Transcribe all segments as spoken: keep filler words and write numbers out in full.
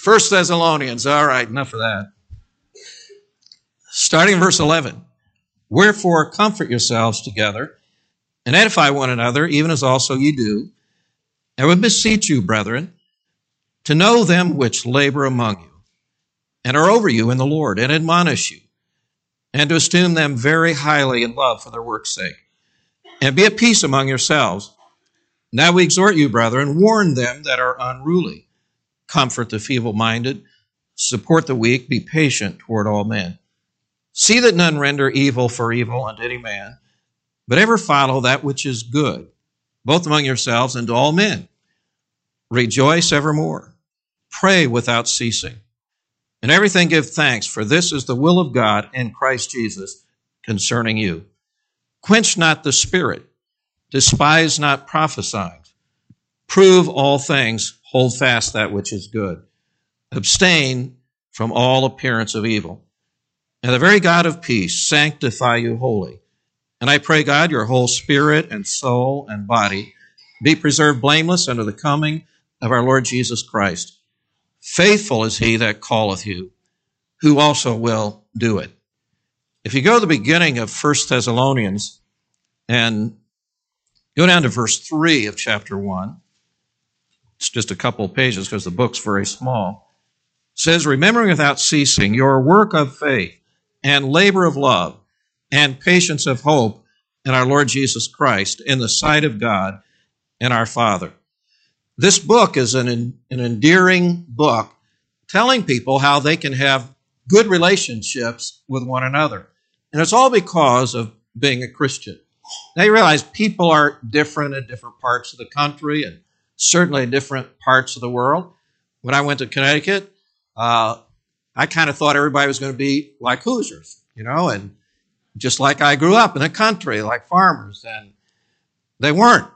First Thessalonians. All right, enough of that. Starting in verse eleven. Wherefore comfort yourselves together and edify one another, even as also ye do. And we beseech you, brethren, to know them which labor among you, and are over you in the Lord, and admonish you, and to esteem them very highly in love for their work's sake. And be at peace among yourselves. Now we exhort you, brethren, warn them that are unruly, comfort the feeble-minded, support the weak, be patient toward all men. See that none render evil for evil unto any man, but ever follow that which is good, both among yourselves and to all men. Rejoice evermore. Pray without ceasing. In everything give thanks, for this is the will of God in Christ Jesus concerning you. Quench not the spirit. Despise not prophesying. Prove all things. Hold fast that which is good. Abstain from all appearance of evil. And the very God of peace sanctify you wholly. And I pray, God, your whole spirit and soul and body be preserved blameless unto the coming of our Lord Jesus Christ. Faithful is he that calleth you, who also will do it. If you go to the beginning of First Thessalonians and go down to verse three of chapter one, it's just a couple of pages because the book's very small. It says, remembering without ceasing your work of faith and labor of love and patience of hope in our Lord Jesus Christ in the sight of God and our Father. This book is an, an endearing book telling people how they can have good relationships with one another. And it's all because of being a Christian. Now you realize people are different in different parts of the country and certainly in different parts of the world. When I went to Connecticut, uh, I kind of thought everybody was going to be like Hoosiers, you know, and just like I grew up in the country, like farmers, and they weren't.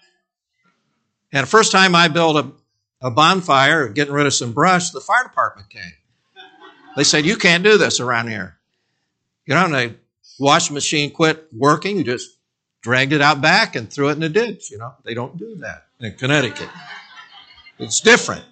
And the first time I built a, a bonfire, getting rid of some brush, the fire department came. They said, you can't do this around here. You know, and the washing machine quit working. You just dragged it out back and threw it in the ditch. You know, they don't do that in Connecticut. It's different.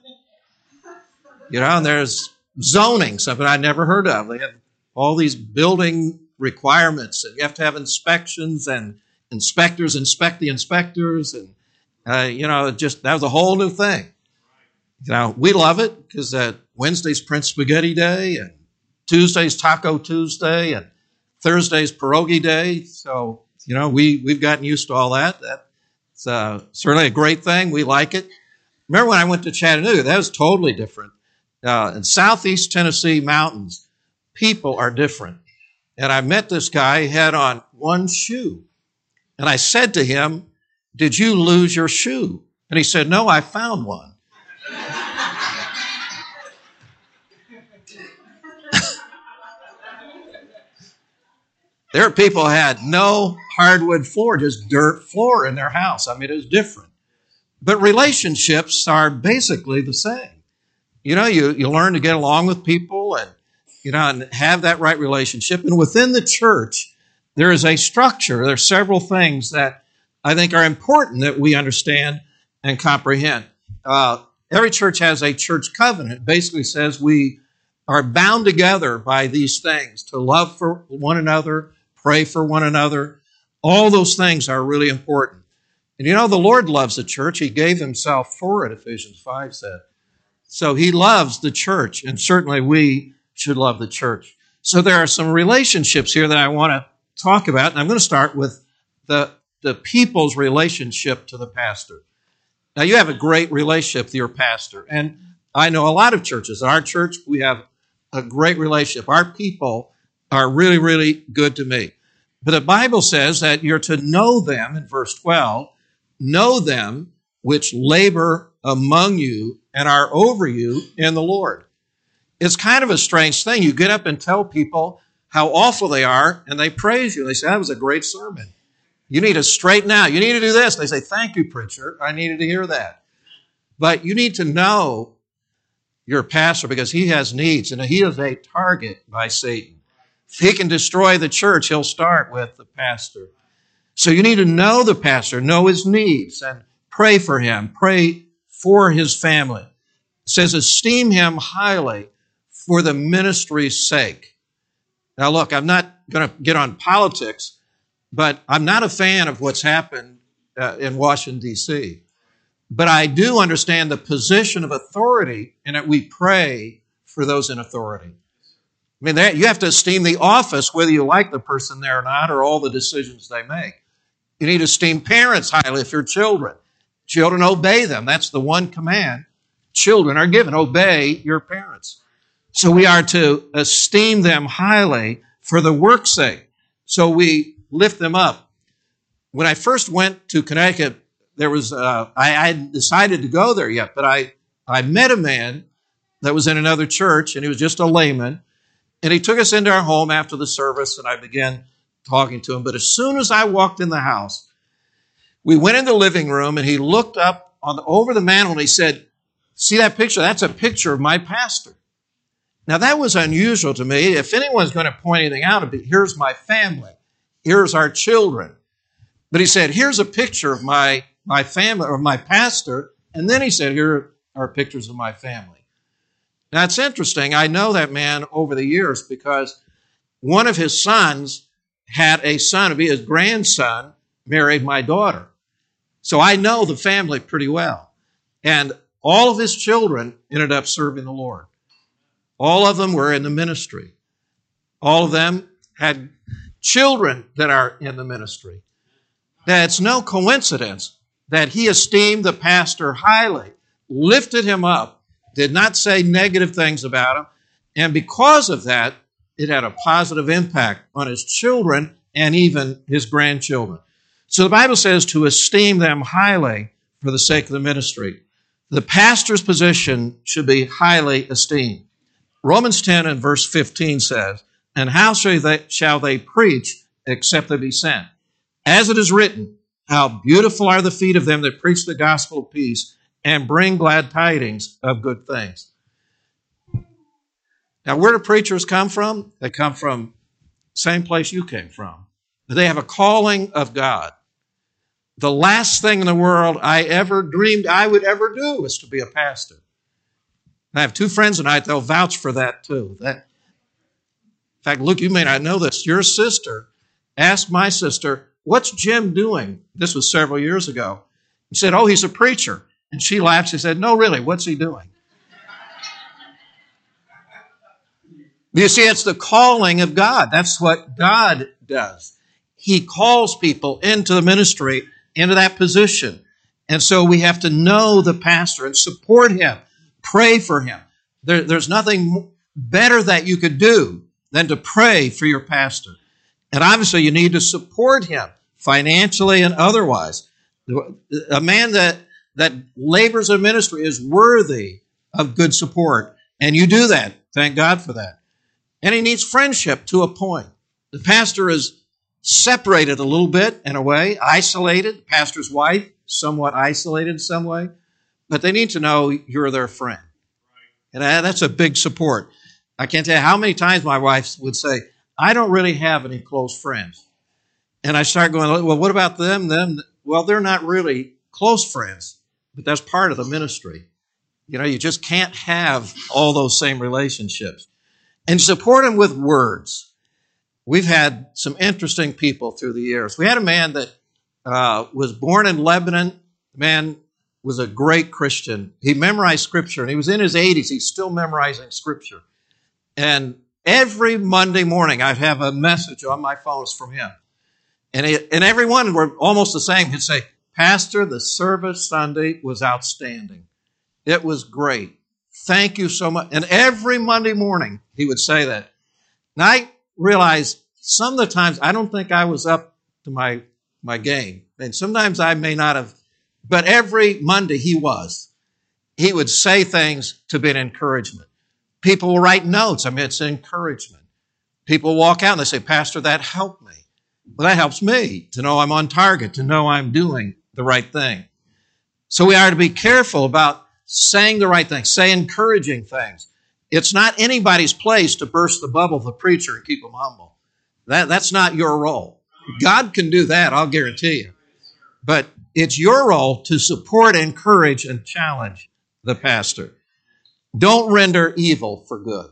You know, and there's zoning, something I never heard of. They have all these building requirements, and you have to have inspections, and inspectors inspect the inspectors, and uh, you know, just that was a whole new thing. You know, we love it because uh, Wednesday's Prince Spaghetti Day, and Tuesday's Taco Tuesday, and Thursday's Pierogi Day. So you know, we we've gotten used to all that. That's uh, certainly a great thing. We like it. Remember when I went to Chattanooga? That was totally different. Uh, in Southeast Tennessee mountains, people are different. And I met this guy, he had on one shoe. And I said to him, did you lose your shoe? And he said, no, I found one. There are people who had no hardwood floor, just dirt floor in their house. I mean, it was different. But relationships are basically the same. You know, you, you learn to get along with people and, you know, and have that right relationship. And within the church, there is a structure. There are several things that I think are important that we understand and comprehend. Uh, every church has a church covenant. It basically says we are bound together by these things to love for one another, pray for one another. All those things are really important. And you know, the Lord loves the church. He gave himself for it, Ephesians five said. So he loves the church, and certainly we should love the church. So there are some relationships here that I want to talk about, and I'm going to start with the, the people's relationship to the pastor. Now, you have a great relationship with your pastor, and I know a lot of churches. In our church, we have a great relationship. Our people are really, really good to me. But the Bible says that you're to know them, in verse twelve, know them which labor among you and are over you in the Lord. It's kind of a strange thing. You get up and tell people how awful they are, and they praise you. They say, that was a great sermon. You need to straighten out. You need to do this. They say, thank you, preacher. I needed to hear that. But you need to know your pastor because he has needs, and he is a target by Satan. If he can destroy the church, he'll start with the pastor. So you need to know the pastor, know his needs, and pray for him. Pray for his family. It says, esteem him highly for the ministry's sake. Now look, I'm not going to get on politics, but I'm not a fan of what's happened uh, in Washington, D C But I do understand the position of authority and that we pray for those in authority. I mean, you have to esteem the office, whether you like the person there or not, or all the decisions they make. You need to esteem parents highly if you're children. Children, obey them. That's the one command children are given. Obey your parents. So we are to esteem them highly for the work's sake. So we lift them up. When I first went to Connecticut, there was uh, I hadn't decided to go there yet, but I, I met a man that was in another church, and he was just a layman. And he took us into our home after the service, and I began talking to him. But as soon as I walked in the house, we went in the living room, and he looked up on the, over the mantel, and he said, see that picture? That's a picture of my pastor. Now, that was unusual to me. If anyone's going to point anything out, it'd be, here's my family. Here's our children. But he said, here's a picture of my, my family, or my pastor. And then he said, here are pictures of my family. Now, it's interesting. I know that man over the years because one of his sons had a son, his grandson, married my daughter. So I know the family pretty well. And all of his children ended up serving the Lord. All of them were in the ministry. All of them had children that are in the ministry. Now, it's no coincidence that he esteemed the pastor highly, lifted him up, did not say negative things about him, and because of that, it had a positive impact on his children and even his grandchildren. So the Bible says to esteem them highly for the sake of the ministry. The pastor's position should be highly esteemed. Romans ten and verse fifteen says, and how shall they, shall they preach except they be sent? As it is written, how beautiful are the feet of them that preach the gospel of peace and bring glad tidings of good things. Now, where do preachers come from? They come from the same place you came from. They have a calling of God. The last thing in the world I ever dreamed I would ever do was to be a pastor. I have two friends tonight, they'll vouch for that too. That, in fact, Luke, you may not know this. Your sister asked my sister, what's Jim doing? This was several years ago. He said, oh, he's a preacher. And she laughed. She said, no, really, what's he doing? You see, it's the calling of God. That's what God does. He calls people into the ministry, into that position. And so we have to know the pastor and support him, pray for him. There, there's nothing better that you could do than to pray for your pastor. And obviously you need to support him financially and otherwise. A man that that labors in ministry is worthy of good support. And you do that. Thank God for that. And he needs friendship to a point. The pastor is separated a little bit in a way, isolated. The pastor's wife, somewhat isolated in some way. But they need to know you're their friend. And that's a big support. I can't tell you how many times my wife would say, I don't really have any close friends. And I start going, well, what about them? Them? Well, they're not really close friends. But that's part of the ministry. You know, you just can't have all those same relationships. And support them with words. We've had some interesting people through the years. We had a man that uh, was born in Lebanon. The man was a great Christian. He memorized Scripture, and he was in his eighties. He's still memorizing Scripture. And every Monday morning, I'd have a message on my phone from him. And, he, and every one were almost the same. He'd say, Pastor, the service Sunday was outstanding. It was great. Thank you so much. And every Monday morning, he would say that. And I realized some of the times I don't think I was up to my, my game. And sometimes I may not have, but every Monday he was. He would say things to be an encouragement. People will write notes. I mean, it's an encouragement. People walk out and they say, Pastor, that helped me. Well, that helps me to know I'm on target, to know I'm doing the right thing. So we are to be careful about saying the right thing, say encouraging things. It's not anybody's place to burst the bubble of the preacher and keep him humble. That, that's not your role. God can do that, I'll guarantee you. But it's your role to support, encourage, and challenge the pastor. Don't render evil for good.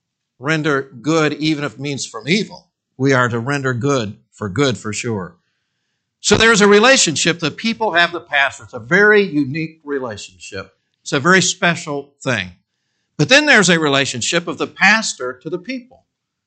Render good even if it means from evil. We are to render good for good for sure. So there's a relationship that people have the pastor. It's a very unique relationship. It's a very special thing. But then there's a relationship of the pastor to the people.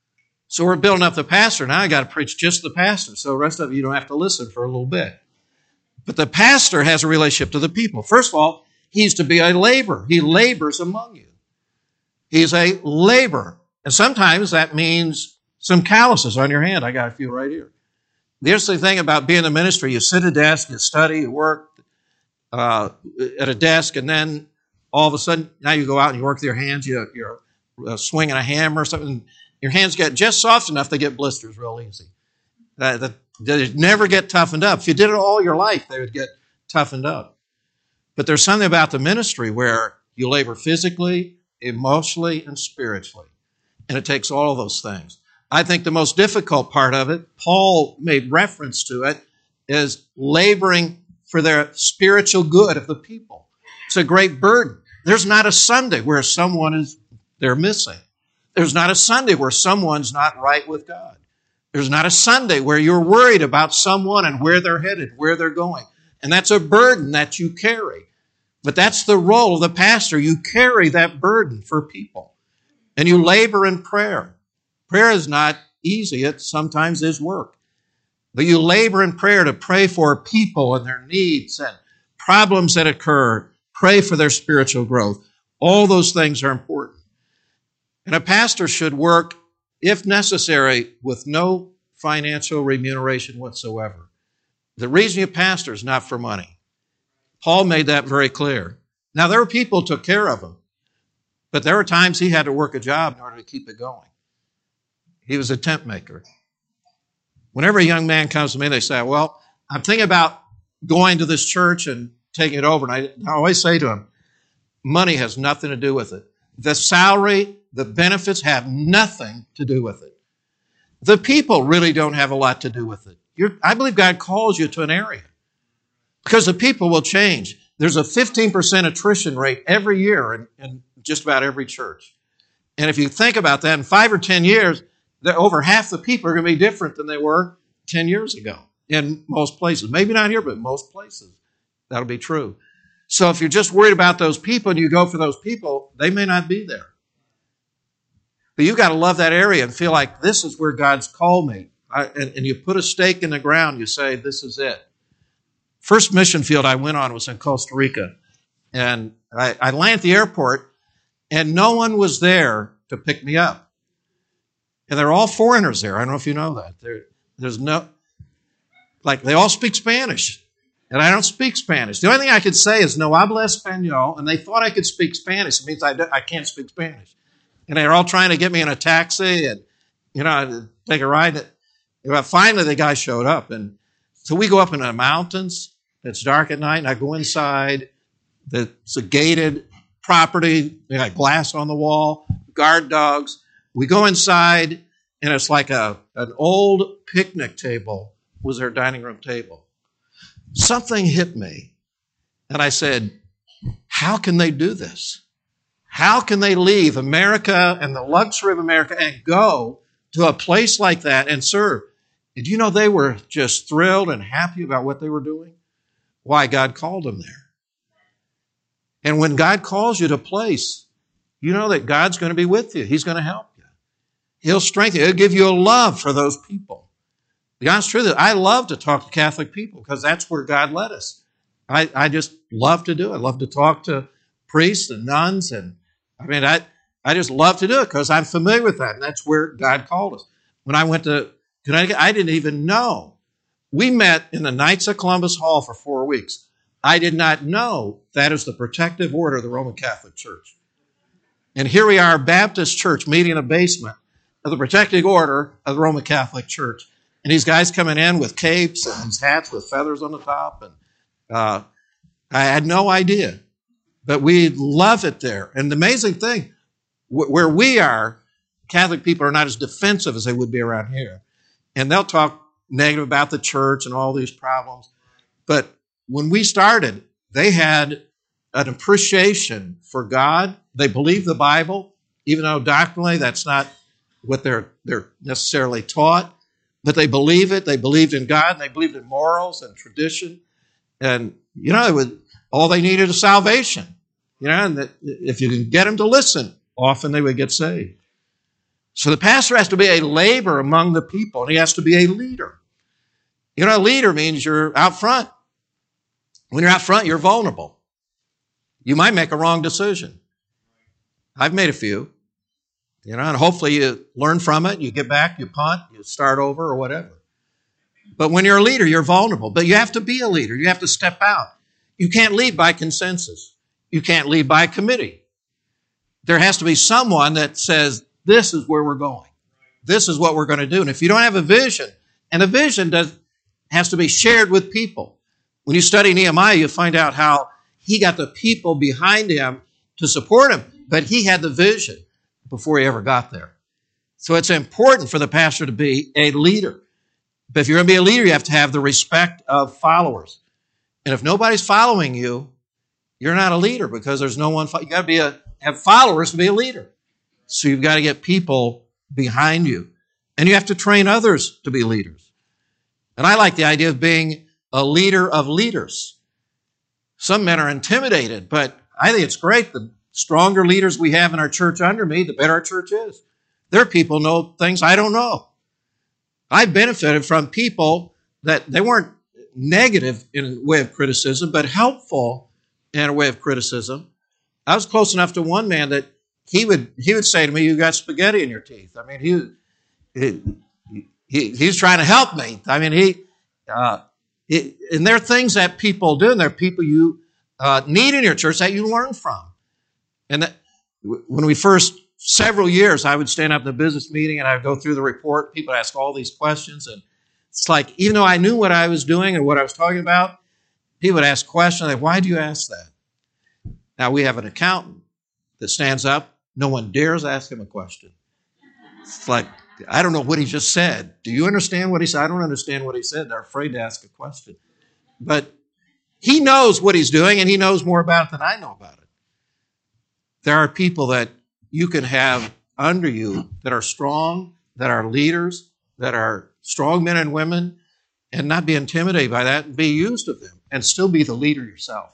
So we're building up the pastor. Now I got to preach just the pastor. So the rest of you don't have to listen for a little bit. But the pastor has a relationship to the people. First of all, he's to be a laborer. He labors among you. He's a laborer. And sometimes that means some calluses on your hand. I got a few right here. The interesting thing about being in the ministry, you sit at a desk, you study, you work uh, at a desk, and then all of a sudden, now you go out and you work with your hands, you, you're uh, swinging a hammer or something, your hands get just soft enough, they get blisters real easy. Uh, the, they never get toughened up. If you did it all your life, they would get toughened up. But there's something about the ministry where you labor physically, emotionally, and spiritually. And it takes all of those things. I think the most difficult part of it, Paul made reference to it, is laboring for the spiritual good of the people. It's a great burden. There's not a Sunday where someone is, they're missing. There's not a Sunday where someone's not right with God. There's not a Sunday where you're worried about someone and where they're headed, where they're going. And that's a burden that you carry. But that's the role of the pastor. You carry that burden for people. And you labor in prayer. Prayer is not easy. It sometimes is work. But you labor in prayer to pray for people and their needs and problems that occur. Pray for their spiritual growth. All those things are important. And a pastor should work, if necessary, with no financial remuneration whatsoever. The reason you pastor is not for money. Paul made that very clear. Now, there were people who took care of him, but there were times he had to work a job in order to keep it going. He was a tent maker. Whenever a young man comes to me, they say, well, I'm thinking about going to this church and taking it over. And I, I always say to them, money has nothing to do with it. The salary, the benefits have nothing to do with it. The people really don't have a lot to do with it. You're, I believe God calls you to an area because the people will change. There's a fifteen percent attrition rate every year in, in just about every church. And if you think about that, in five or ten years, over half the people are going to be different than they were ten years ago in most places. Maybe not here, but most places. That'll be true. So if you're just worried about those people and you go for those people, they may not be there. But you've got to love that area and feel like this is where God's called me. I, and, and you put a stake in the ground, you say, this is it. First mission field I went on was in Costa Rica. And I, I landed at the airport, and no one was there to pick me up. And they're all foreigners there. I don't know if you know that. There, there's no, like, they all speak Spanish. And I don't speak Spanish. The only thing I could say is no habla español, and they thought I could speak Spanish. It means I, I can't speak Spanish. And they're all trying to get me in a taxi and, you know, take a ride. But finally, the guy showed up. And so we go up in the mountains. It's dark at night, and I go inside. It's a gated property. They got glass on the wall, guard dogs. We go inside, and it's like a an old picnic table was their dining room table. Something hit me, and I said, how can they do this? How can they leave America and the luxury of America and go to a place like that and serve? Did you know they were just thrilled and happy about what they were doing? Why? God called them there. And when God calls you to a place, you know that God's going to be with you. He's going to help you. He'll strengthen you. He'll give you a love for those people. The honest truth is, I love to talk to Catholic people because that's where God led us. I, I just love to do it. I love to talk to priests and nuns. And I mean, I, I just love to do it because I'm familiar with that. And that's where God called us. When I went to Connecticut, I didn't even know. We met in the Knights of Columbus Hall for four weeks. I did not know that is the protective order of the Roman Catholic Church. And here we are, Baptist church, meeting in a basement of the protective order of the Roman Catholic Church. And these guys coming in with capes and these hats with feathers on the top. And uh, I had no idea. But we love it there. And the amazing thing, wh- where we are, Catholic people are not as defensive as they would be around here. And they'll talk negative about the church and all these problems. But when we started, they had an appreciation for God. They believe the Bible, even though doctrinally that's not what they're, they're necessarily taught. But they believe it. They believed in God. And they believed in morals and tradition. And, you know, it was, all they needed is salvation. You know, and that if you can get them to listen, often they would get saved. So the pastor has to be a laborer among the people, and he has to be a leader. You know, a leader means you're out front. When you're out front, you're vulnerable. You might make a wrong decision. I've made a few. You know, and hopefully you learn from it, you get back, you punt, you start over or whatever. But when you're a leader, you're vulnerable. But you have to be a leader. You have to step out. You can't lead by consensus. You can't lead by committee. There has to be someone that says, this is where we're going. This is what we're going to do. And if you don't have a vision, and a vision does, has to be shared with people. When you study Nehemiah, you find out how he got the people behind him to support him, but he had the vision before he ever got there. So it's important for the pastor to be a leader. But if you're going to be a leader, you have to have the respect of followers. And if nobody's following you, you're not a leader because there's no one. You got to be a have followers to be a leader. So you've got to get people behind you, and you have to train others to be leaders. And I like the idea of being a leader of leaders. Some men are intimidated, but I think it's great. The stronger leaders we have in our church under me, the better our church is. There are people who know things I don't know. I benefited from people that they weren't negative in a way of criticism, but helpful in a way of criticism. I was close enough to one man that he would he would say to me, "You got spaghetti in your teeth." I mean, he he, he he's trying to help me. I mean, he, uh, he and there are things that people do, and there are people you uh, need in your church that you learn from. And that, when we first several years, I would stand up in the business meeting and I would go through the report. People would ask all these questions, and it's like, even though I knew what I was doing and what I was talking about, people would ask questions like, "Why do you ask that?" Now, we have an accountant that stands up. No one dares ask him a question. It's like, I don't know what he just said. Do you understand what he said? I don't understand what he said. They're afraid to ask a question. But he knows what he's doing, and he knows more about it than I know about it. There are people that you can have under you that are strong, that are leaders, that are strong men and women, and not be intimidated by that and be used of them and still be the leader yourself.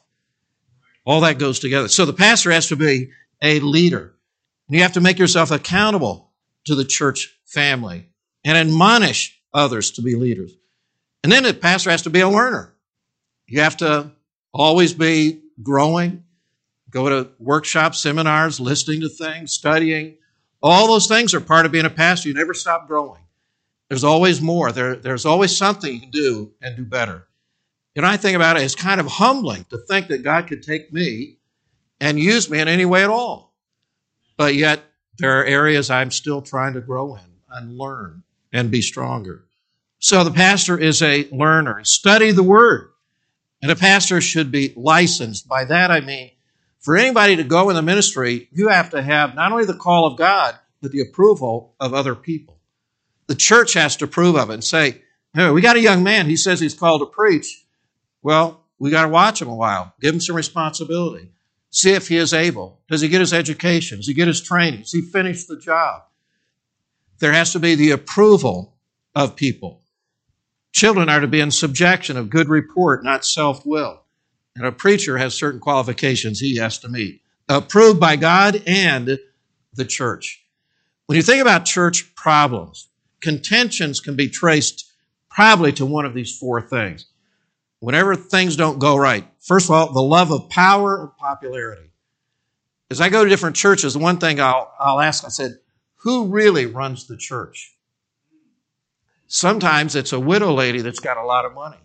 All that goes together. So the pastor has to be a leader. And you have to make yourself accountable to the church family and admonish others to be leaders. And then the pastor has to be a learner. You have to always be growing, go to workshops, seminars, listening to things, studying. All those things are part of being a pastor. You never stop growing. There's always more. There, there's always something you can do and do better. And I think about it, it's kind of humbling to think that God could take me and use me in any way at all. But yet, there are areas I'm still trying to grow in and learn and be stronger. So the pastor is a learner. Study the Word. And a pastor should be licensed. By that I mean, for anybody to go in the ministry, you have to have not only the call of God, but the approval of other people. The church has to approve of it and say, "Hey, we got a young man. He says he's called to preach." Well, we got to watch him a while. Give him some responsibility. See if he is able. Does he get his education? Does he get his training? Does he finish the job? There has to be the approval of people. Children are to be in subjection of good report, not self-will. And a preacher has certain qualifications he has to meet. Approved by God and the church. When you think about church problems, contentions can be traced probably to one of these four things. Whenever things don't go right, first of all, the love of power and popularity. As I go to different churches, the one thing I'll, I'll ask, I said, who really runs the church? Sometimes it's a widow lady that's got a lot of money.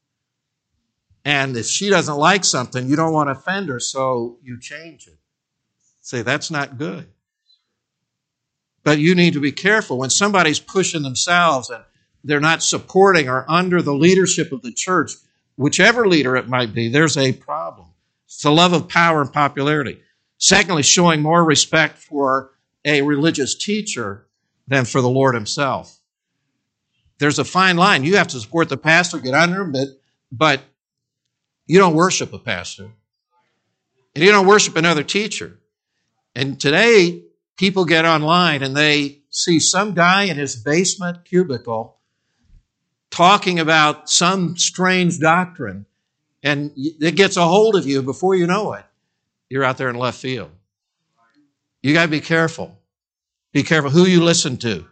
And if she doesn't like something, you don't want to offend her, so you change it. Say, that's not good. But you need to be careful. When somebody's pushing themselves and they're not supporting or under the leadership of the church, whichever leader it might be, there's a problem. It's the love of power and popularity. Secondly, showing more respect for a religious teacher than for the Lord himself. There's a fine line. You have to support the pastor, get under him, but, but you don't worship a pastor. And you don't worship another teacher. And today, people get online and they see some guy in his basement cubicle talking about some strange doctrine, and it gets a hold of you before you know it. You're out there in left field. You got to be careful. Be careful who you listen to.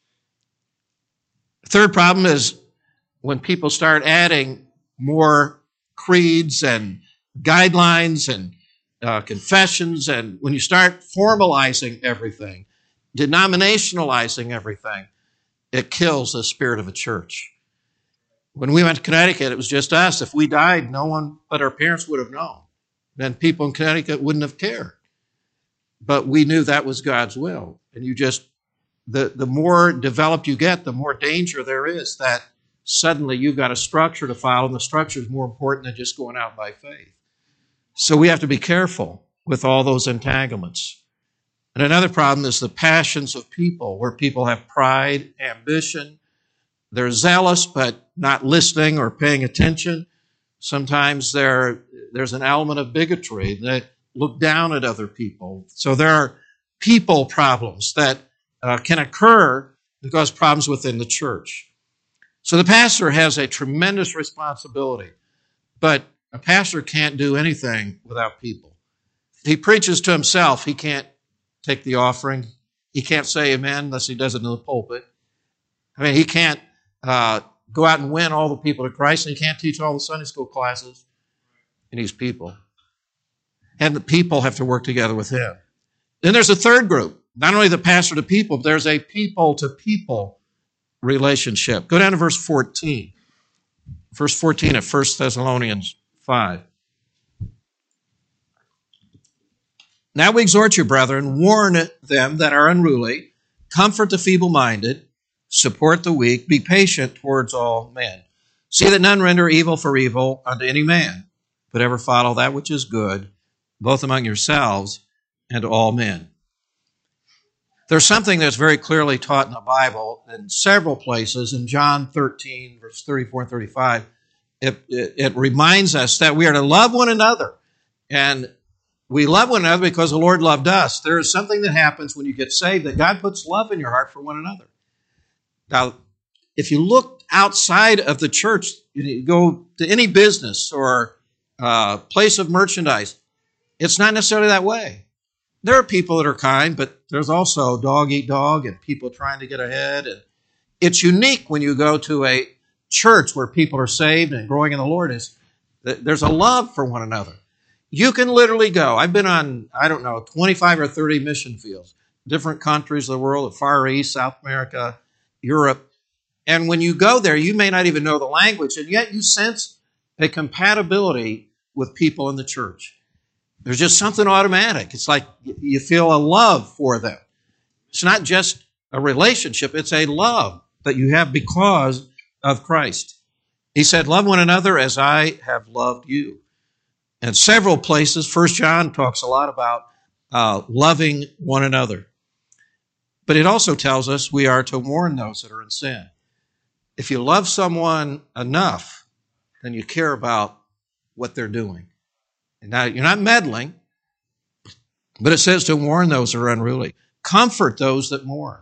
Third problem is when people start adding more creeds and guidelines and uh, confessions, and when you start formalizing everything, denominationalizing everything, it kills the spirit of a church. When we went to Connecticut, it was just us. If we died, no one but our parents would have known. Then people in Connecticut wouldn't have cared. But we knew that was God's will. And you just, the, the more developed you get, the more danger there is that suddenly you've got a structure to follow, and the structure is more important than just going out by faith. So we have to be careful with all those entanglements. And another problem is the passions of people, where people have pride, ambition. They're zealous, but not listening or paying attention. Sometimes there, there's an element of bigotry. They look down at other people. So there are people problems that uh, can occur because problems within the church. So the pastor has a tremendous responsibility, but a pastor can't do anything without people. If he preaches to himself, he can't take the offering. He can't say amen unless he does it in the pulpit. I mean, he can't uh, go out and win all the people to Christ, and he can't teach all the Sunday school classes. He needs people. And the people have to work together with him. Then there's a third group. Not only the pastor to people, but there's a people-to-people relationship. Go down to verse fourteen. Verse fourteen of First Thessalonians five. Now we exhort you, brethren, warn them that are unruly, comfort the feeble-minded, support the weak, be patient towards all men. See that none render evil for evil unto any man, but ever follow that which is good, both among yourselves and all men. There's something that's very clearly taught in the Bible in several places. In John thirteen, verse thirty-four and thirty-five, it, it, it reminds us that we are to love one another. And we love one another because the Lord loved us. There is something that happens when you get saved, that God puts love in your heart for one another. Now, if you look outside of the church, you go to any business or uh, place of merchandise, it's not necessarily that way. There are people that are kind, but there's also dog eat dog and people trying to get ahead. And it's unique when you go to a church where people are saved and growing in the Lord, is that there's a love for one another. You can literally go. I've been on, I don't know, twenty-five or thirty mission fields, different countries of the world, the Far East, South America, Europe. And when you go there, you may not even know the language, and yet you sense a compatibility with people in the church. There's just something automatic. It's like you feel a love for them. It's not just a relationship. It's a love that you have because of Christ. He said, love one another as I have loved you. And several places, First John talks a lot about uh, loving one another. But it also tells us we are to warn those that are in sin. If you love someone enough, then you care about what they're doing. And now, you're not meddling, but it says to warn those who are unruly. Comfort those that mourn.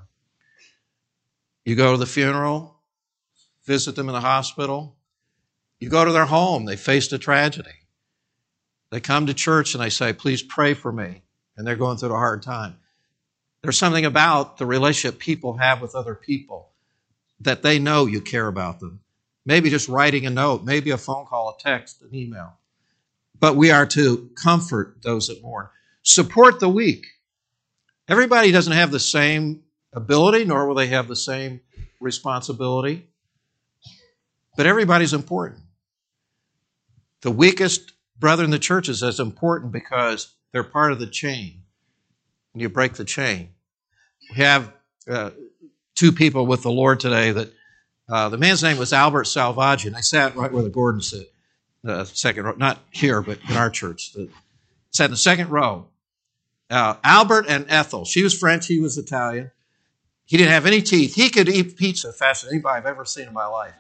You go to the funeral, visit them in the hospital. You go to their home, they faced a tragedy. They come to church and they say, please pray for me. And they're going through a hard time. There's something about the relationship people have with other people that they know you care about them. Maybe just writing a note, maybe a phone call, a text, an email. But we are to comfort those that mourn. Support the weak. Everybody doesn't have the same ability, nor will they have the same responsibility. But everybody's important. The weakest brother in the church is as important because they're part of the chain. And you break the chain. We have uh, two people with the Lord today that uh, the man's name was Albert Salvaggi, and I sat right where the Gordons sit. The second row, not here, but in our church. The, sat in the second row. Uh, Albert and Ethel. She was French, he was Italian. He didn't have any teeth. He could eat pizza faster than anybody I've ever seen in my life.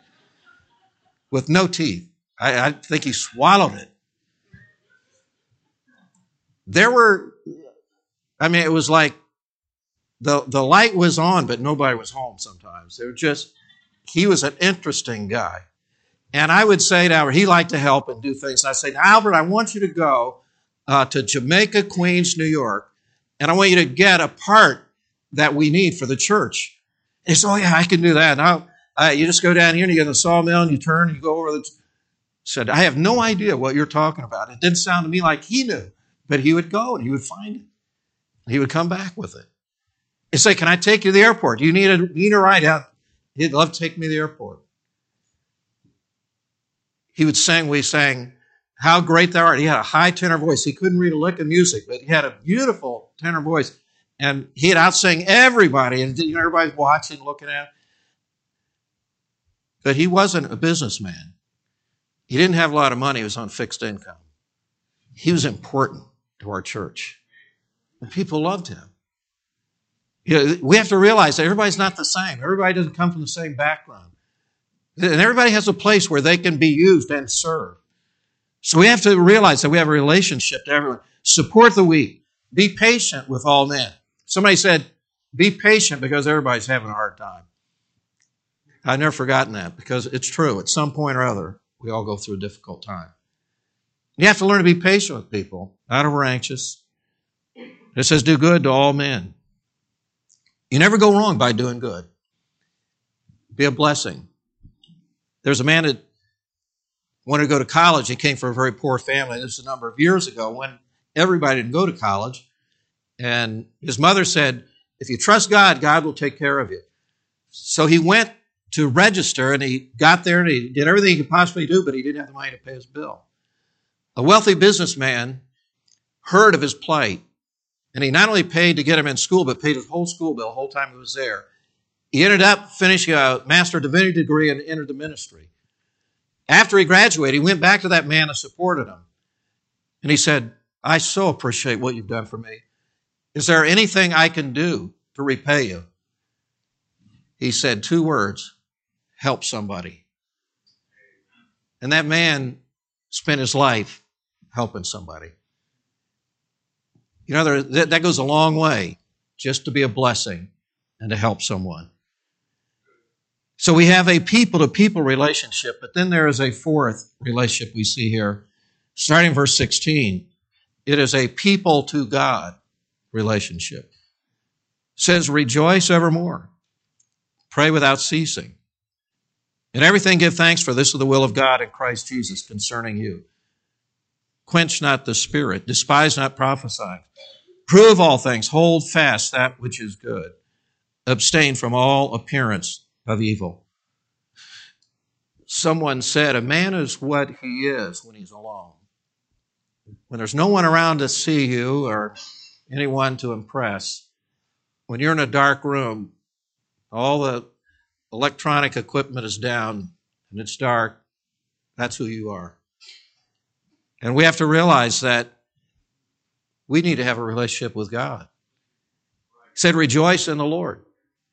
With no teeth. I, I think he swallowed it. There were, I mean, it was like the, the light was on, but nobody was home sometimes. They were just, he was an interesting guy. And I would say to Albert, he liked to help and do things. And I say, Albert, I want you to go uh, to Jamaica, Queens, New York, and I want you to get a part that we need for the church. And he said, oh, yeah, I can do that. And I'll, uh, you just go down here and you get in the sawmill and you turn and you go over the... T- said, I have no idea what you're talking about. It didn't sound to me like he knew, but he would go and he would find it. He would come back with it. He'd say, can I take you to the airport? Do you need a, need a ride out? He'd love to take me to the airport. He would sing, we sang, How Great Thou Art. He had a high tenor voice. He couldn't read a lick of music, but he had a beautiful tenor voice. And he'd outsing everybody, and you know, everybody's watching, looking at him. But he wasn't a businessman. He didn't have a lot of money. He was on fixed income. He was important to our church. And people loved him. You know, we have to realize that everybody's not the same. Everybody doesn't come from the same background. And everybody has a place where they can be used and served. So we have to realize that we have a relationship to everyone. Support the weak. Be patient with all men. Somebody said, be patient because everybody's having a hard time. I've never forgotten that because it's true. At some point or other, we all go through a difficult time. You have to learn to be patient with people, not over anxious. It says, do good to all men. You never go wrong by doing good. Be a blessing. There's a man that wanted to go to college. He came from a very poor family. This was a number of years ago when everybody didn't go to college. And his mother said, if you trust God, God will take care of you. So he went to register, and he got there, and he did everything he could possibly do, but he didn't have the money to pay his bill. A wealthy businessman heard of his plight, and he not only paid to get him in school, but paid his whole school bill the whole time he was there. He ended up finishing a Master of Divinity degree and entered the ministry. After he graduated, he went back to that man and supported him. And he said, I so appreciate what you've done for me. Is there anything I can do to repay you? He said two words, help somebody. And that man spent his life helping somebody. You know, there, that, that goes a long way just to be a blessing and to help someone. So we have a people-to-people relationship, but then there is a fourth relationship we see here. Starting in verse sixteen, it is a people-to-God relationship. It says, rejoice evermore. Pray without ceasing. In everything give thanks, for this is the will of God in Christ Jesus concerning you. Quench not the spirit, despise not prophesying. Prove all things, hold fast that which is good. Abstain from all appearance of evil. Someone said, a man is what he is when he's alone. When there's no one around to see you or anyone to impress, when you're in a dark room, all the electronic equipment is down and it's dark, that's who you are. And we have to realize that we need to have a relationship with God. He said, rejoice in the Lord.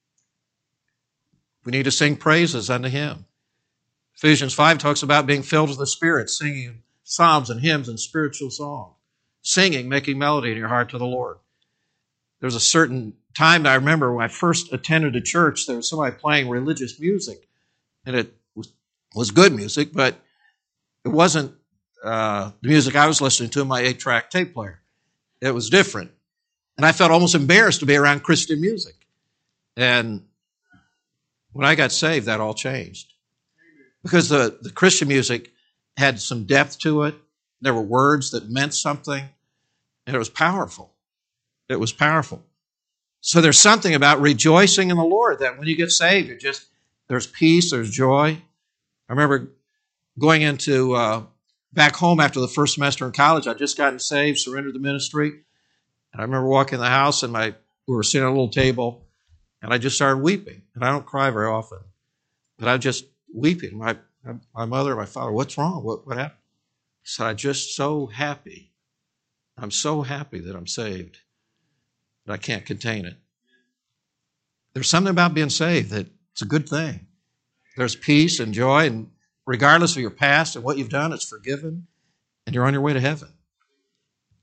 We need to sing praises unto Him. Ephesians five talks about being filled with the Spirit, singing psalms and hymns and spiritual songs, singing, making melody in your heart to the Lord. There was a certain time I remember when I first attended a church, there was somebody playing religious music, and it was, was good music, but it wasn't uh, the music I was listening to in my eight-track tape player. It was different. And I felt almost embarrassed to be around Christian music. And when I got saved, that all changed. Because the, the Christian music had some depth to it. There were words that meant something. And it was powerful. It was powerful. So there's something about rejoicing in the Lord that when you get saved, it just, there's peace, there's joy. I remember going into, uh, back home after the first semester in college. I'd just gotten saved, surrendered the ministry. And I remember walking in the house, and my we were sitting at a little table, and I just started weeping. And I don't cry very often, but I was just weeping. My my mother, my father, what's wrong? What what happened? I said, I'm just so happy. I'm so happy that I'm saved that I can't contain it. There's something about being saved that it's a good thing. There's peace and joy, and regardless of your past and what you've done, it's forgiven, and you're on your way to heaven.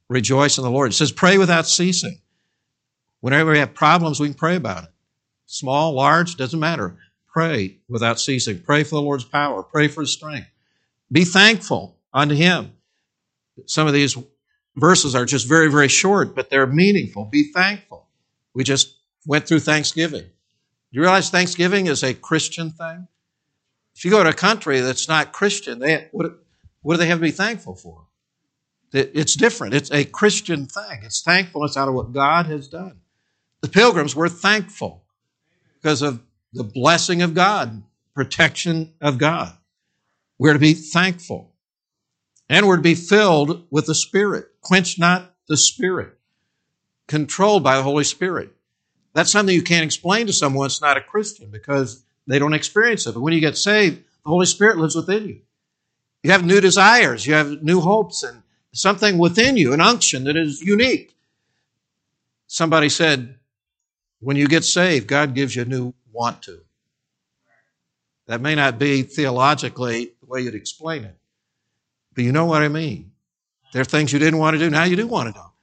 Rejoice in the Lord. It says pray without ceasing. Whenever we have problems, we can pray about it. Small, large, doesn't matter. Pray without ceasing. Pray for the Lord's power. Pray for His strength. Be thankful unto Him. Some of these verses are just very, very short, but they're meaningful. Be thankful. We just went through Thanksgiving. Do you realize Thanksgiving is a Christian thing? If you go to a country that's not Christian, they, what, what do they have to be thankful for? It's different. It's a Christian thing. It's thankfulness out of what God has done. The Pilgrims were thankful because of the blessing of God, protection of God. We're to be thankful. And we're to be filled with the Spirit. Quench not the Spirit. Controlled by the Holy Spirit. That's something you can't explain to someone that's not a Christian because they don't experience it. But when you get saved, the Holy Spirit lives within you. You have new desires. You have new hopes and something within you, an unction that is unique. Somebody said, when you get saved, God gives you a new want to. That may not be theologically the way you'd explain it, but you know what I mean. There are things you didn't want to do, now you do want to do.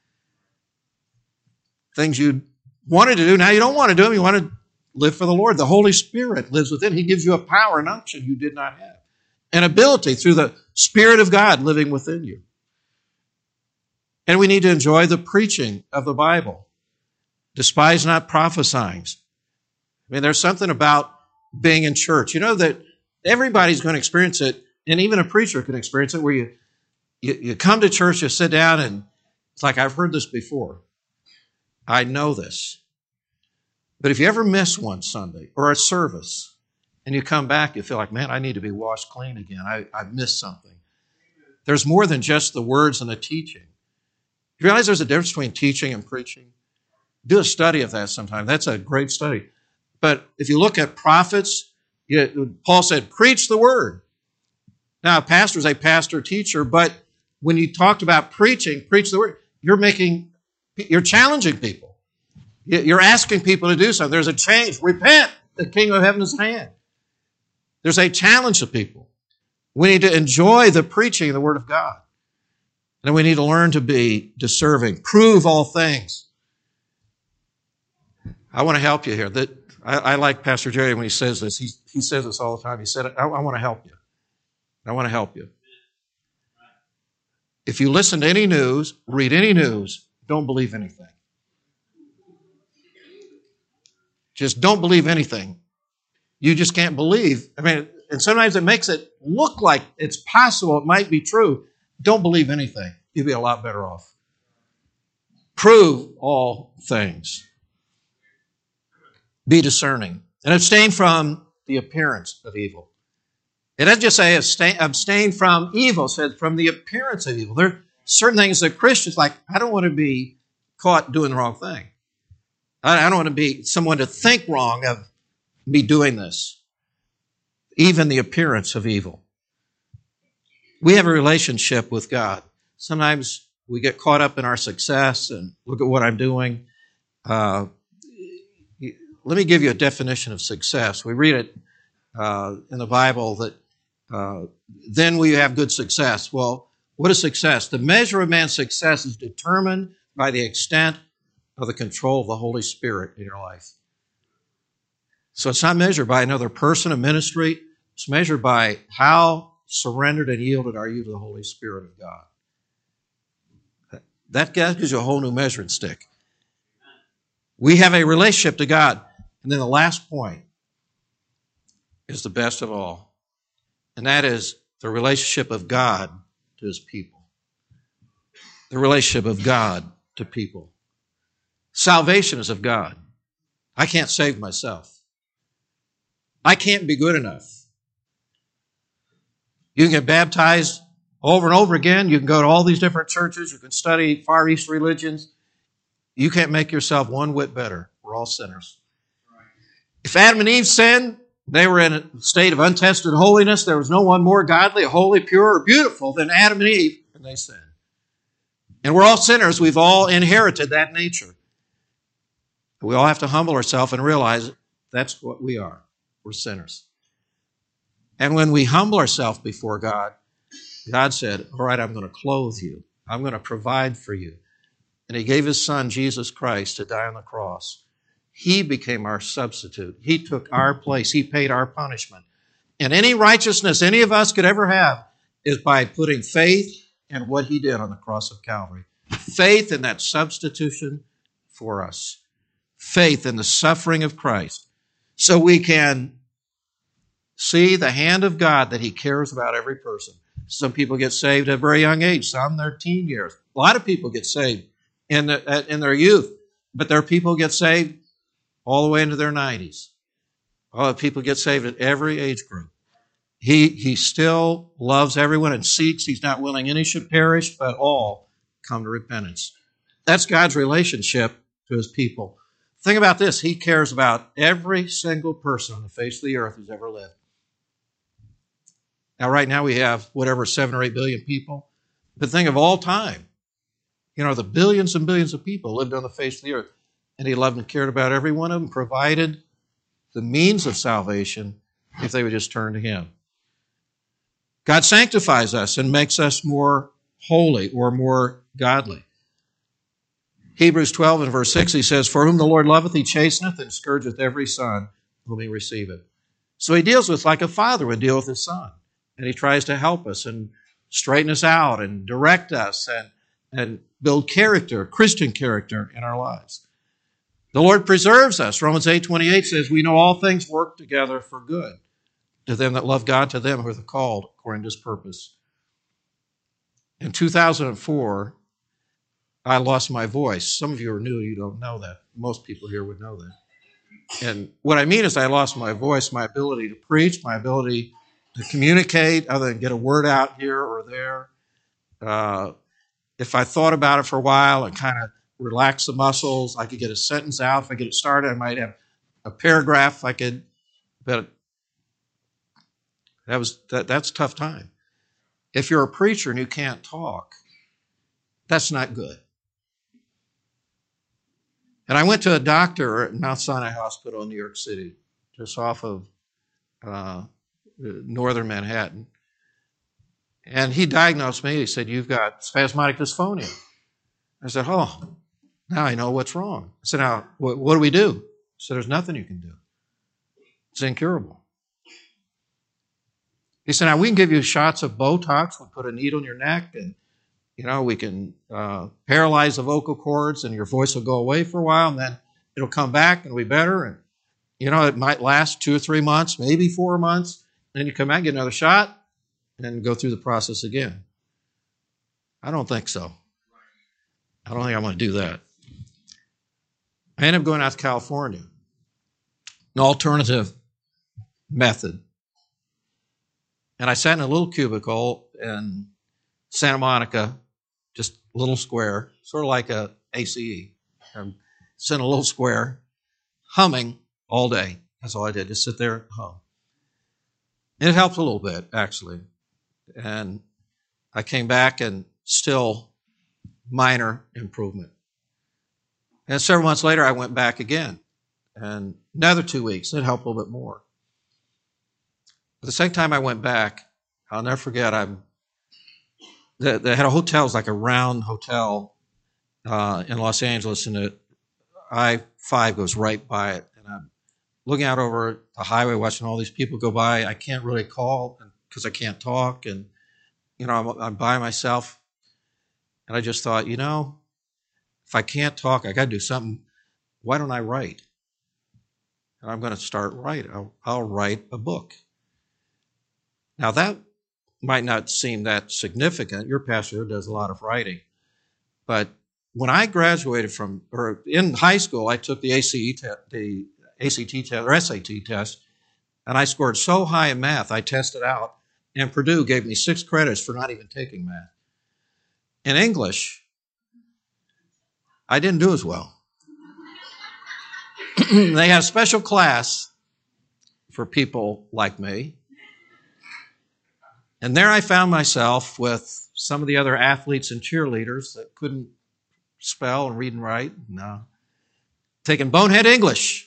Things you wanted to do, now you don't want to do them. You want to live for the Lord. The Holy Spirit lives within. He gives you a power and unction you did not have. An ability through the Spirit of God living within you. And we need to enjoy the preaching of the Bible. Despise not prophesying. I mean, there's something about being in church. You know that everybody's going to experience it, and even a preacher can experience it, where you, you, you come to church, you sit down, and it's like, I've heard this before. I know this. But if you ever miss one Sunday or a service, and you come back, you feel like, man, I need to be washed clean again. I, I missed something. There's more than just the words and the teaching. You realize there's a difference between teaching and preaching? Do a study of that sometime. That's a great study. But if you look at prophets, you, Paul said, preach the word. Now, a pastor is a pastor teacher, but when you talked about preaching, preach the word, you're making, you're challenging people. You're asking people to do something. There's a change. Repent. The kingdom of heaven is at hand. There's a challenge to people. We need to enjoy the preaching of the word of God. And we need to learn to be deserving. Prove all things. I want to help you here. That I, I like Pastor Jerry when he says this. He, he says this all the time. He said, I, I want to help you. I want to help you. If you listen to any news, read any news, don't believe anything. Just don't believe anything. You just can't believe. I mean, and sometimes it makes it look like it's possible, it might be true. Don't believe anything. You'll be a lot better off. Prove all things. Be discerning. And abstain from the appearance of evil. It doesn't just say abstain, abstain from evil. It says from the appearance of evil. There are certain things that Christians like, I don't want to be caught doing the wrong thing. I don't want to be someone to think wrong of me doing this. Even the appearance of evil. We have a relationship with God. Sometimes we get caught up in our success and look at what I'm doing. Uh, let me give you a definition of success. We read it uh, in the Bible that uh, then we have good success. Well, what is success? The measure of man's success is determined by the extent of the control of the Holy Spirit in your life. So it's not measured by another person, a ministry. It's measured by how surrendered and yielded are you to the Holy Spirit of God. That gives you a whole new measuring stick. We have a relationship to God. And then the last point is the best of all. And that is the relationship of God to His people. The relationship of God to people. Salvation is of God. I can't save myself. I can't be good enough. You can get baptized over and over again. You can go to all these different churches. You can study Far East religions. You can't make yourself one whit better. We're all sinners. If Adam and Eve sinned, they were in a state of untested holiness. There was no one more godly, holy, pure, or beautiful than Adam and Eve, and they sinned. And we're all sinners. We've all inherited that nature. We all have to humble ourselves and realize that's what we are. We're sinners. And when we humble ourselves before God, God said, all right, I'm going to clothe you. I'm going to provide for you. And he gave his son, Jesus Christ, to die on the cross. He became our substitute. He took our place. He paid our punishment. And any righteousness any of us could ever have is by putting faith in what he did on the cross of Calvary. Faith in that substitution for us. Faith in the suffering of Christ. So we can see the hand of God that he cares about every person. Some people get saved at a very young age, some their teen years. A lot of people get saved in, the, in their youth, but there are people who get saved all the way into their nineties. Oh, people get saved at every age group. He, he still loves everyone and seeks. He's not willing any should perish, but all come to repentance. That's God's relationship to his people. Think about this. He cares about every single person on the face of the earth who's ever lived. Now, right now we have whatever, seven or eight billion people. But think of all time. You know, the billions and billions of people lived on the face of the earth. And he loved and cared about every one of them, provided the means of salvation if they would just turn to him. God sanctifies us and makes us more holy or more godly. Hebrews twelve and verse six, he says, "For whom the Lord loveth, he chasteneth, and scourgeth every son whom he receiveth." So he deals with like a father would deal with his son. And he tries to help us and straighten us out and direct us and, and build character, Christian character in our lives. The Lord preserves us. Romans eight twenty-eight says, "We know all things work together for good to them that love God, to them who are called according to his purpose." In two thousand four, I lost my voice. Some of you are new, you don't know that. Most people here would know that. And what I mean is I lost my voice, my ability to preach, my ability to communicate, other than get a word out here or there. Uh, if I thought about it for a while and kind of relax the muscles, I could get a sentence out. If I get it started, I might have a paragraph I could, but that was that, that's a tough time. If you're a preacher and you can't talk, that's not good. And I went to a doctor at Mount Sinai Hospital in New York City, just off of uh, northern Manhattan. And he diagnosed me. He said, "You've got spasmodic dysphonia." I said, "Oh, now I know what's wrong." I said, "Now, what, what do we do?" He said, "There's nothing you can do. It's incurable." He said, "Now, we can give you shots of Botox. We'll put a needle in your neck, and, you know, we can uh, paralyze the vocal cords, and your voice will go away for a while, and then it'll come back and it'll be better. And, you know, it might last two or three months, maybe four months. Then you come back, get another shot, and go through the process again." I don't think so. I don't think I want to do that. I ended up going out to California, an alternative method. And I sat in a little cubicle in Santa Monica, just a little square, sort of like a A C E. I'm sitting in a little square, humming all day. That's all I did, just sit there and hum. And it helped a little bit, actually. And I came back and still minor improvement. And several months later, I went back again. And another two weeks, it helped a little bit more. But the second time I went back, I'll never forget, I'm, they, they had a hotel, it was like a round hotel uh, in Los Angeles, and the I five goes right by it. And I'm looking out over the highway, watching all these people go by. I can't really call because I can't talk. And, you know, I'm, I'm by myself. And I just thought, you know, if I can't talk, I got to do something. Why don't I write? And I'm going to start writing. I'll, I'll write a book. Now, that might not seem that significant. Your pastor does a lot of writing. But when I graduated from, or in high school, I took the A C E te- the A C T test or S A T test, and I scored so high in math, I tested out, and Purdue gave me six credits for not even taking math. In English, I didn't do as well. They had a special class for people like me. And there I found myself with some of the other athletes and cheerleaders that couldn't spell and read and write. No. Taking bonehead English.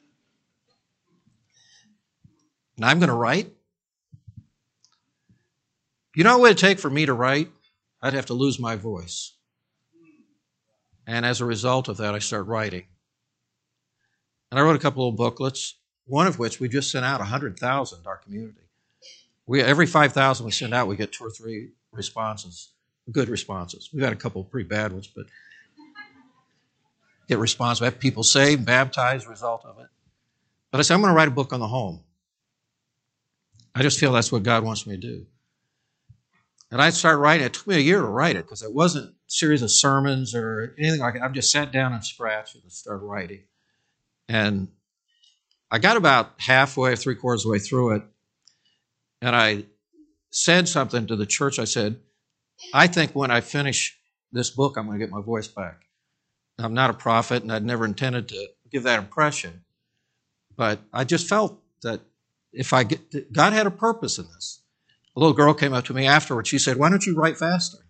And I'm going to write. You know what it would take for me to write? I'd have to lose my voice. And as a result of that, I started writing. And I wrote a couple of booklets, one of which we just sent out one hundred thousand to our community. We, every five thousand we send out, we get two or three responses, good responses. We've had a couple of pretty bad ones, but get response. We have people saved, baptized, result of it. But I said, I'm going to write a book on the home. I just feel that's what God wants me to do. And I started writing. It took me a year to write it because it wasn't a series of sermons or anything like that. I just sat down and scratched and started writing. And I got about halfway, three quarters of the way through it, and I said something to the church. I said, I think when I finish this book, I'm going to get my voice back. I'm not a prophet, and I'd never intended to give that impression. But I just felt that if I get, God had a purpose in this. A little girl came up to me afterwards. She said, why don't you write faster?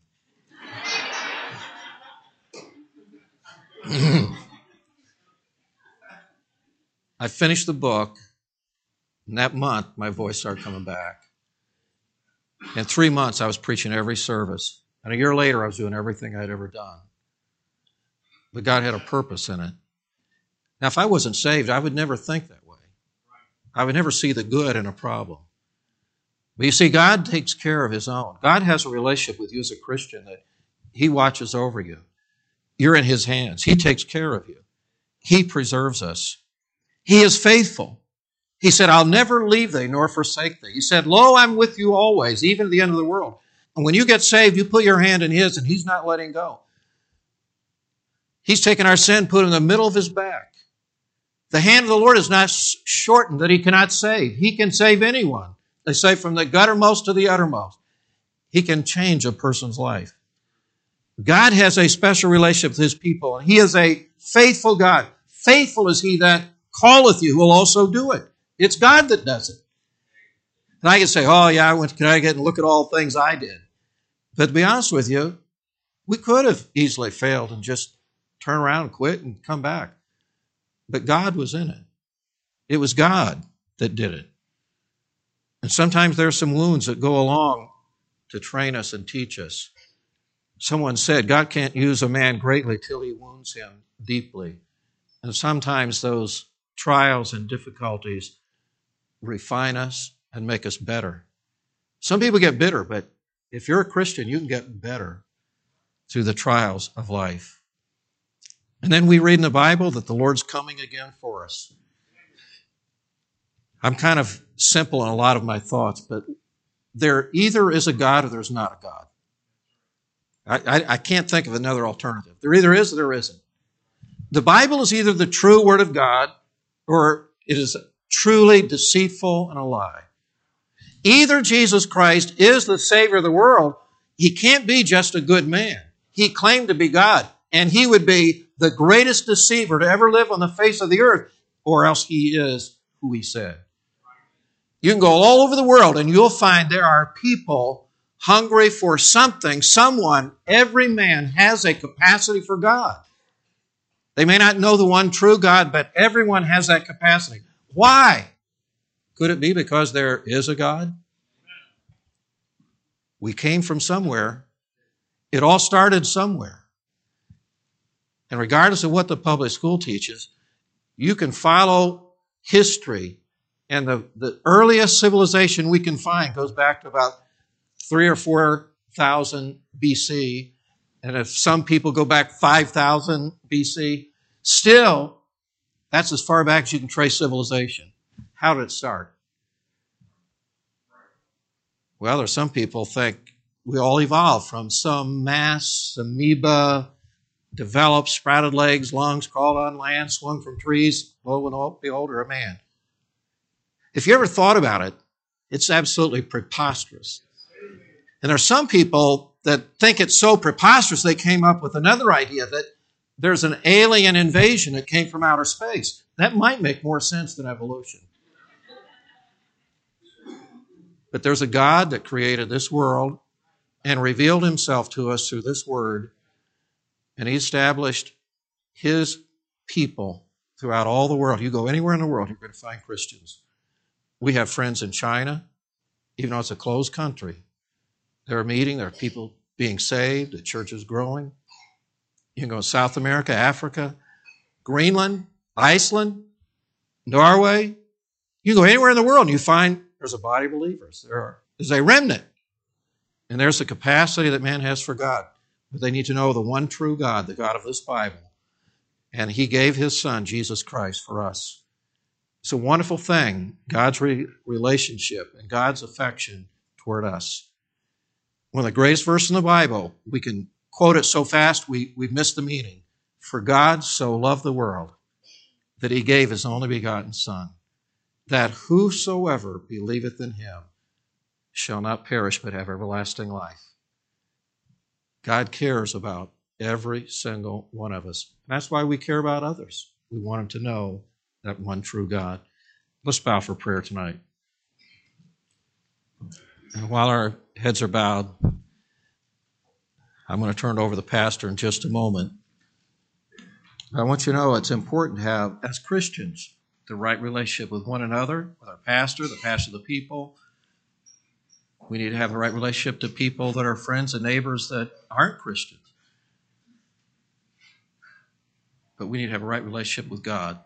I finished the book, and that month, my voice started coming back. In three months, I was preaching every service. And a year later, I was doing everything I'd ever done. But God had a purpose in it. Now, if I wasn't saved, I would never think that way. I would never see the good in a problem. But you see, God takes care of His own. God has a relationship with you as a Christian that He watches over you. You're in His hands. He takes care of you. He preserves us. He is faithful. He said, I'll never leave thee nor forsake thee. He said, lo, I'm with you always, even to the end of the world. And when you get saved, you put your hand in His, and He's not letting go. He's taken our sin, put it in the middle of His back. The hand of the Lord is not shortened that He cannot save. He can save anyone. They say from the guttermost to the uttermost. He can change a person's life. God has a special relationship with His people, and He is a faithful God. Faithful is He that calleth you, who will also do it. It's God that does it. And I can say, oh, yeah, I went to Connecticut and look at all the things I did. But to be honest with you, we could have easily failed and just turn around and quit and come back. But God was in it. It was God that did it. And sometimes there are some wounds that go along to train us and teach us. Someone said, God can't use a man greatly till He wounds him deeply. And sometimes those trials and difficulties refine us and make us better. Some people get bitter, but if you're a Christian, you can get better through the trials of life. And then we read in the Bible that the Lord's coming again for us. I'm kind of simple in a lot of my thoughts, but there either is a God or there's not a God. I, I, I can't think of another alternative. There either is or there isn't. The Bible is either the true Word of God or it is truly deceitful and a lie. Either Jesus Christ is the Savior of the world. He can't be just a good man. He claimed to be God, and He would be the greatest deceiver to ever live on the face of the earth, or else He is who He said. You can go all over the world and you'll find there are people hungry for something, someone. Every man has a capacity for God. They may not know the one true God, but everyone has that capacity. Why? Could it be because there is a God? We came from somewhere. It all started somewhere. And regardless of what the public school teaches, you can follow history. And the, the earliest civilization we can find goes back to about three or four thousand B C. And if some people go back five thousand B C, still, that's as far back as you can trace civilization. How did it start? Well, there's some people think we all evolved from some mass amoeba, developed, sprouted legs, lungs, crawled on land, swung from trees, lo and behold, we're a man. If you ever thought about it, it's absolutely preposterous. And there are some people that think it's so preposterous they came up with another idea that there's an alien invasion that came from outer space. That might make more sense than evolution. But there's a God that created this world and revealed Himself to us through this Word, and He established His people throughout all the world. You go anywhere in the world, you're going to find Christians. We have friends in China, even though it's a closed country. They're meeting, there are people being saved, the church is growing. You can go to South America, Africa, Greenland, Iceland, Norway. You can go anywhere in the world and you find there's a body of believers. There are, there's a remnant. And there's the capacity that man has for God. But they need to know the one true God, the God of this Bible. And he gave his son, Jesus Christ, for us. It's a wonderful thing, God's re- relationship and God's affection toward us. One of the greatest verses in the Bible, we can quote it so fast we, we miss the meaning. For God so loved the world that he gave his only begotten Son, that whosoever believeth in him shall not perish but have everlasting life. God cares about every single one of us. And that's why we care about others. We want them to know that one true God. Let's bow for prayer tonight. And while our heads are bowed, I'm going to turn it over to the pastor in just a moment. I want you to know it's important to have, as Christians, the right relationship with one another, with our pastor, the pastor of the people. We need to have the right relationship to people that are friends and neighbors that aren't Christians. But we need to have a right relationship with God.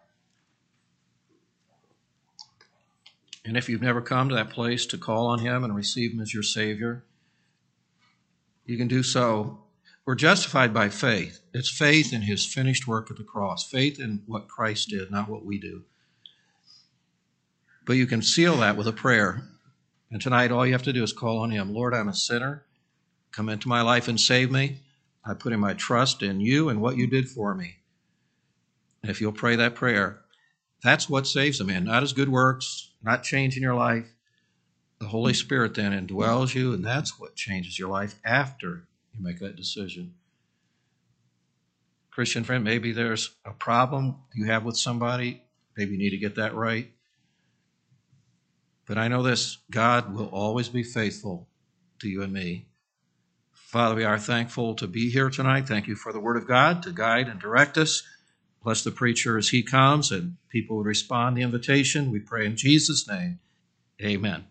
And if you've never come to that place to call on him and receive him as your Savior, you can do so. We're justified by faith. It's faith in his finished work at the cross, faith in what Christ did, not what we do. But you can seal that with a prayer. And tonight all you have to do is call on him. Lord, I'm a sinner. Come into my life and save me. I put in my trust in you and what you did for me. And if you'll pray that prayer, that's what saves a man, not his good works, not changing your life. The Holy Spirit then indwells you, and that's what changes your life after you make that decision. Christian friend, maybe there's a problem you have with somebody. Maybe you need to get that right. But I know this, God will always be faithful to you and me. Father, we are thankful to be here tonight. Thank you for the Word of God to guide and direct us. Bless the preacher as he comes and people would respond to the invitation. We pray in Jesus' name. Amen.